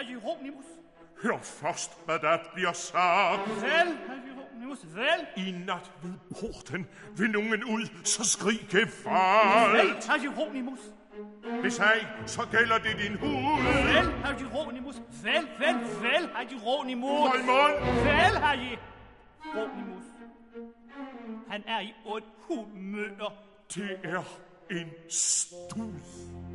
Hieronymus. Hør først, hvad der bliver sagt. Vel, herr Hieronymus, vel. I nat ved porten vil nogen ud, så skrig gefald. Vel, herr Hieronymus. Hvis ej, så gælder det din hud. Vel, herr Hieronymus. Vel, herr Hieronymus. Hold mund. Vel, herr Hieronymus. Han er i ond humør. Det er en stud.